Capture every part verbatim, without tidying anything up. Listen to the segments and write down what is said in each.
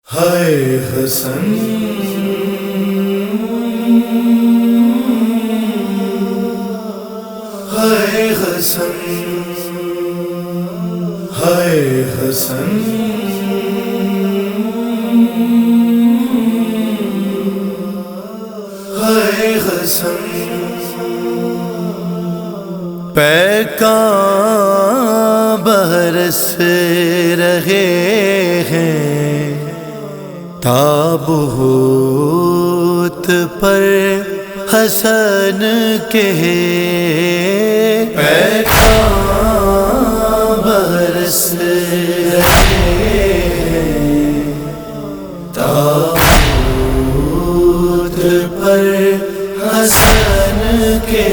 ہائے حسن ہائے حسن ہائے حسن ہائے حسن پیکاں برس رہے ہیں تابوت پر حسن کے پیکاں برس رہے ہیں تابوت پر حسن کے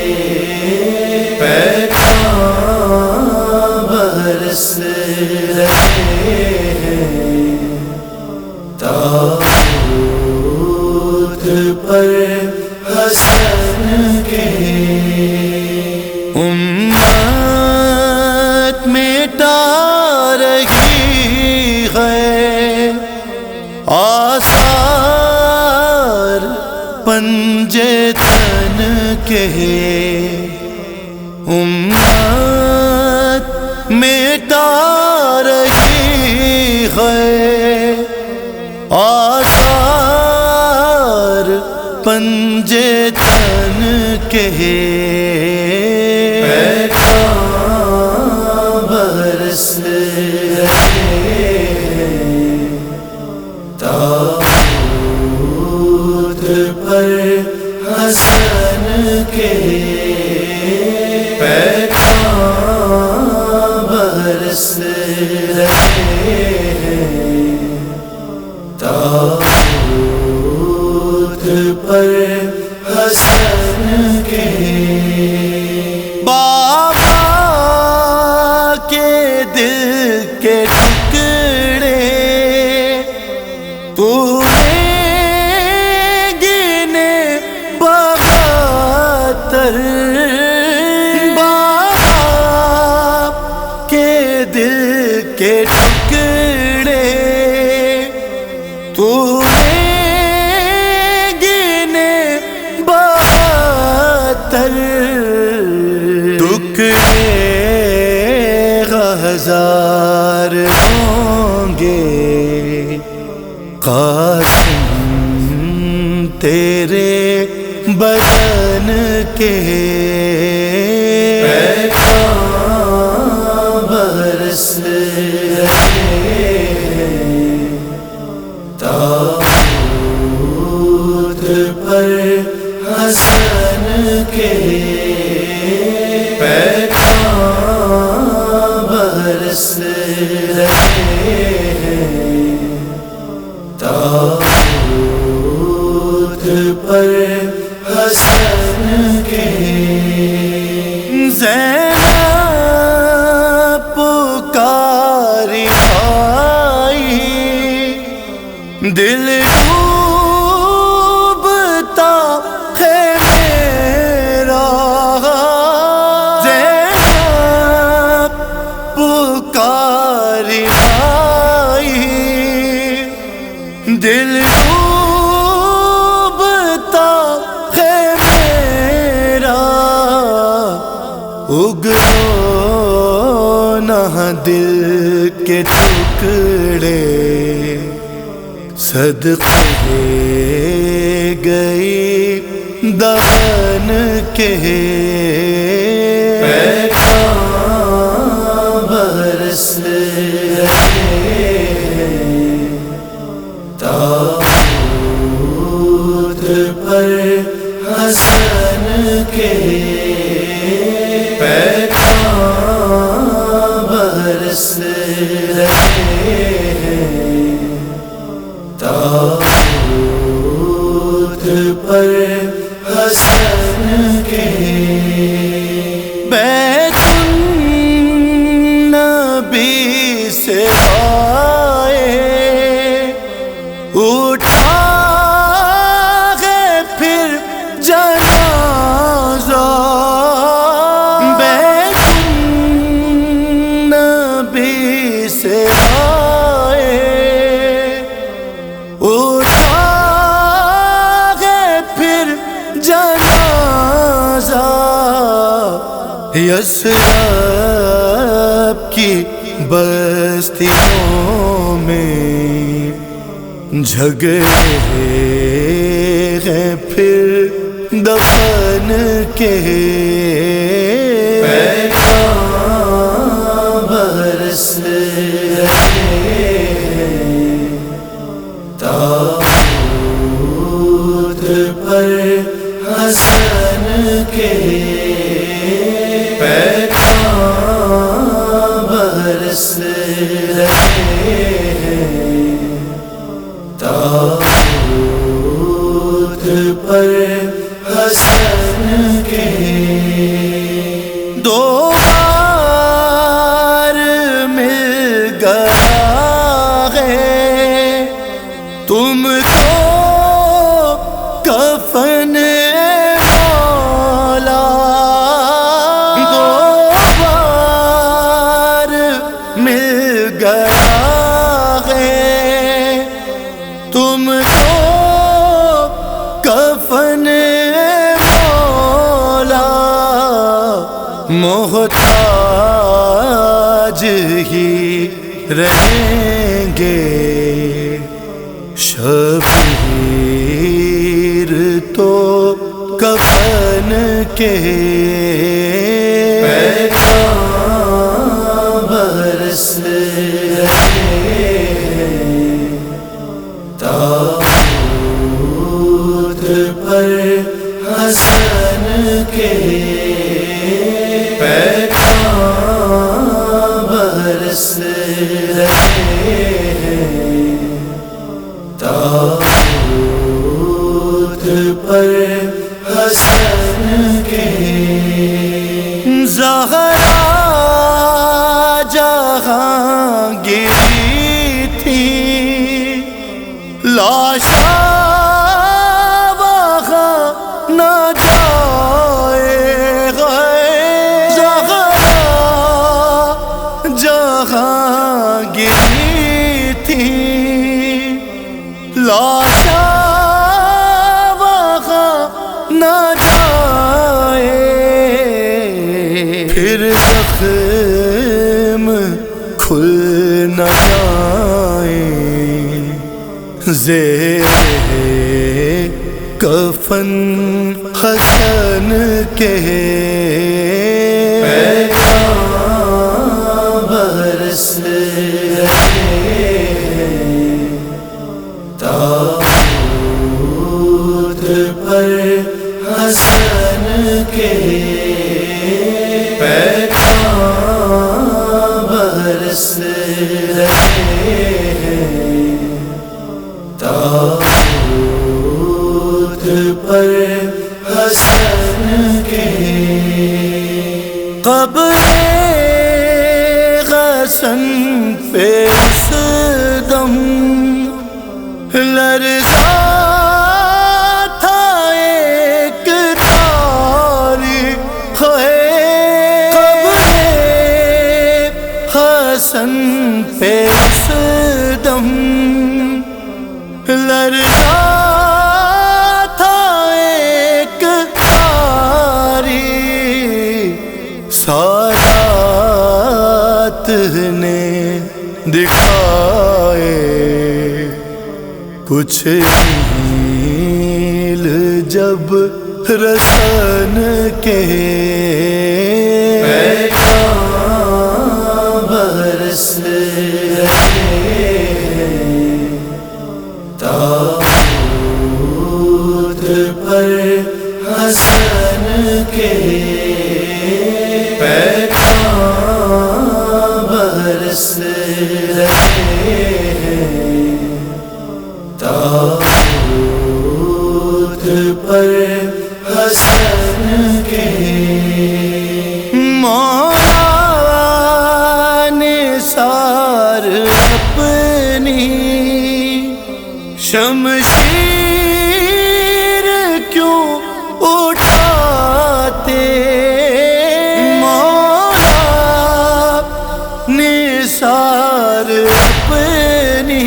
پیکاں برس رہے ہیں تابوت پر حسن کے امت مٹا رہی ہے آثار پنجے تن کے امت مٹا رہی ہے آثار پنجے تن کے پیکاں برس رہے ہیں تابوت پر حسن کے پیکاں برس رہے ہیں تابوت پر حسن کے بابا کے دل کے ٹکڑے تو نے گنے بہتر بابا کے دل کے ٹکڑے تو نے گنے بہتر ٹکڑے ہزار ہوں گے قاسم تیرے بدن کے پیکاں برس رہے ہیں تابوت پر حسن کے پیکاں برس رہے ہیں تابوت پر حسن کے زینب پکاری بھائی دل ڈوبتا ہے میرا زینب پکاری بھائی دل ڈوبتا ہے میرا اگلو نہ دل کے ٹکڑے صدقے گئی دفن کے پیکاں برس رہے ہیں تابوت پر حسن کے پیکاں برس رہے ہیں تابوت پر حسن کے بیت النبی سے آئے اٹھا ہے پھر جنازہ بیت النبی سے آئے یثرب کی بستیوں میں جھگڑے ہیں پھر دفن کے پیغام برس رہے ہیں تابوت پر حسن کے پیغام برس رہے ہیں تابوت پر حسن کے دو بار مل گیا ہے تم کو کفن مولا دو بار مل گیا ہے تم کو کفن مولا محتاج ہی رہیں گے شبیر تو کفن کے پیغام برس رہے ہیں تابوت پر حسن کے پیغام برس رہے ہیں تابوت پر حسن کے زہرا جہانگیری تھی لاشا وہاں نہ جائے گئے زہرا جہانگیری تھی لاشا وہاں نہ جائے پھر زخم کھل نہ جائیں زیر کفن حسن کے پیغام برس رہے ہیں تابوت پر حسن کے پیغام برس رہے ہیں تابوت پر حسن کے قبر حسن پہ اس دم لرزا تھا ایک تاریخ ہے قبر حسن پہ اس دم لرزا تھا ایک تاریخ سادات نے دکھائے کچھ میل جب رسن کے پیغام برس رہے ہیں تابوت پر حسن کے پیغام برس رہے ہیں تابوت پر حسن کے مولا نثار اپنی شمشیر کیوں اٹھاتے مولا نثار اپنی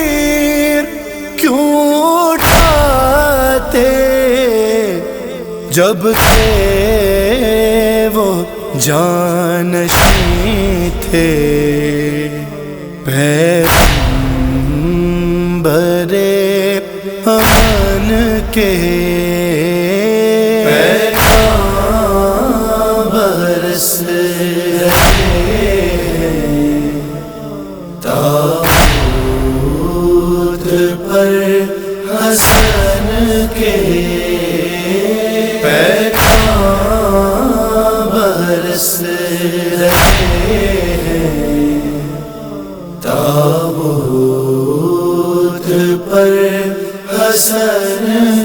شمشیر کیوں اٹھاتے جب کہ وہ جانشین تھے پیغمبر امن کے پیغام برس رہے تابوت پر حسن کے پیغام برس رہے تابوت پر حسن